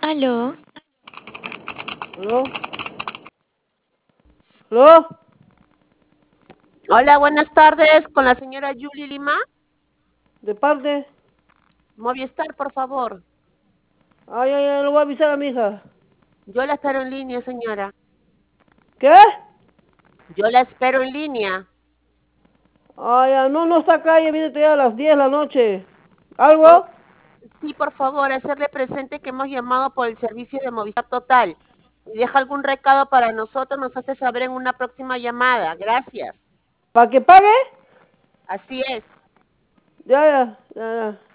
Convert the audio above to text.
Aló, ¿Aló? ¿Aló? Hola, buenas tardes con la señora Julie Lima. ¿De parte? Movistar, por favor. Ay, ay, ay, lo voy a avisar a mi hija. Yo la espero en línea, señora. ¿Qué? Yo la espero en línea. Ay, ay, no, no está acá, ya viene todavía a las 10 de la noche. Oh, ¿Algo? sí, por favor, hacerle presente que hemos llamado por el servicio de Movistar Total. Y deja algún recado para nosotros, nos hace saber en una próxima llamada. Gracias. ¿Para que pague? Así es. Ya, ya, ya, ya.